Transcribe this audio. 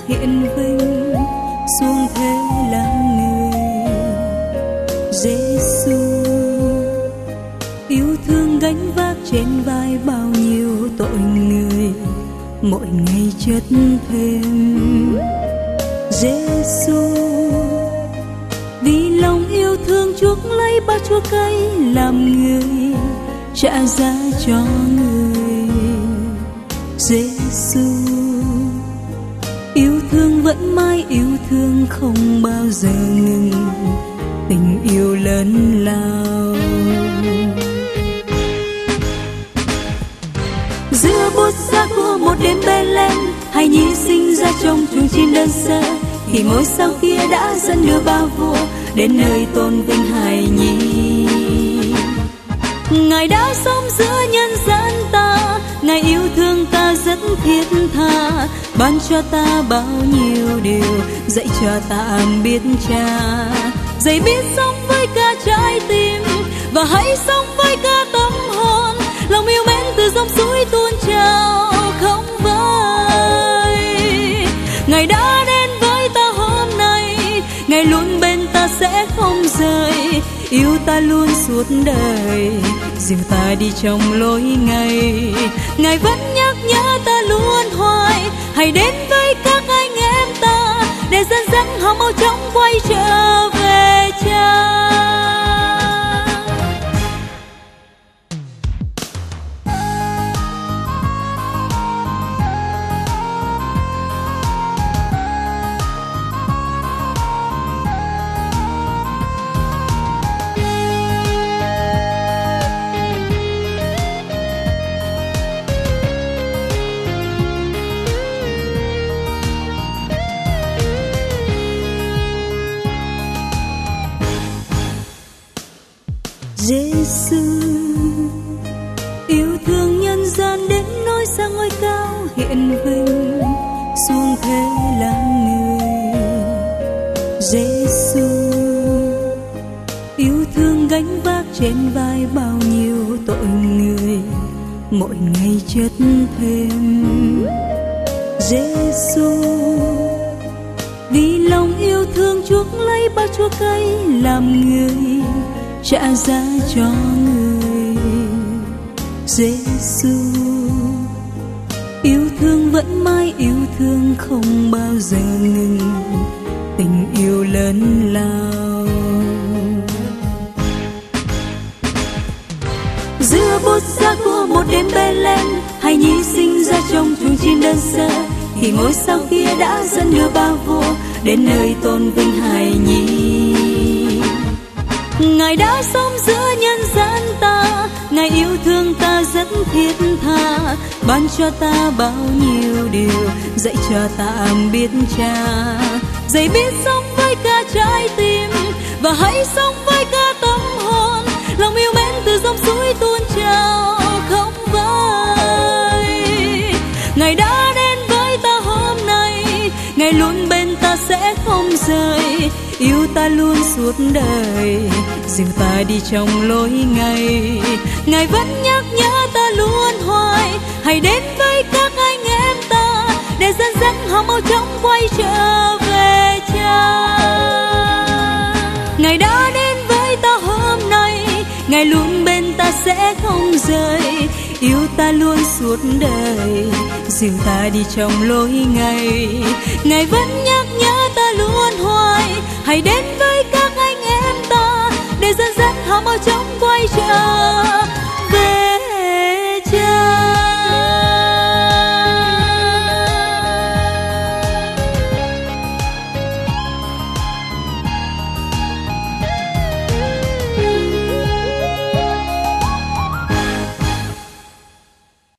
hiện vinh xuống thế làm người. Giêsu yêu thương gánh vác trên vai bao nhiêu tội người, mỗi ngày chất thêm. Giêsu vì lòng yêu thương chuốc lấy bao chua cay làm người, trả giá cho người. Giêsu yêu thương vẫn mãi yêu thương không bao giờ ngừng, tình yêu lớn lao. Giữa bút giá của một đêm Bethlehem, hài nhi sinh ra trong chuồng chim đơn sơ, thì ngôi sao kia đã dẫn đưa ba vua đến nơi tôn vinh hài nhi. Ngài đã sống giữa nhân gian ta, Ngài yêu thương ta rất thiết tha, ban cho ta bao nhiêu điều, dạy cho ta biết cha. Dạy biết sống với cả trái tim, và hãy sống với cả tâm hồn. Lòng yêu mến từ dòng suối tuôn trào không vơi. Ngài đã đến với ta hôm nay, Ngài luôn bên ta sẽ không rời, yêu ta luôn suốt đời, dìu ta đi trong lối ngày. Ngài vẫn nhắc nhở ta luôn hoài, hãy đến với các anh em ta, để dẫn dắt họ mau chóng quay trở về cha. Giêsu yêu thương nhân gian đến nỗi sang ngôi cao hiện vinh xuống thế làm người. Giêsu yêu thương gánh vác trên vai bao nhiêu tội người, mỗi ngày chất thêm. Giêsu vì lòng yêu thương chuốc lấy bao chua cay làm người, trả giá cho người. Giêsu yêu thương vẫn mãi yêu thương không bao giờ ngừng, tình yêu lớn lao. Giữa bút giá của một đêm Bethlehem, hài nhi sinh ra trong chuồng chim đơn sơ, thì ngôi sao kia đã dẫn đưa ba vua đến nơi tôn vinh hài nhi. Ngài đã sống giữa nhân gian ta, Ngài yêu thương ta rất thiết tha, ban cho ta bao nhiêu điều, dạy cho ta biết cha. Dạy biết sống với cả trái tim, và hãy sống với cả tâm hồn. Lòng yêu mến từ dòng suối tuôn trào không vơi. Ngài đã đến với ta hôm nay, Ngài luôn bên ta sẽ không rời, yêu ta luôn suốt đời, dìu ta đi trong lối ngày. Ngài vẫn nhắc nhở ta luôn hoài, hãy đến với các anh em ta, để dẫn dắt họ mau chóng quay trở về cha. Ngài đã đến với ta hôm nay, Ngài luôn bên ta sẽ không rời, yêu ta luôn suốt đời, dìu ta đi trong lối ngày. Ngài vẫn nhắc nhở ta luôn hoài, hãy đến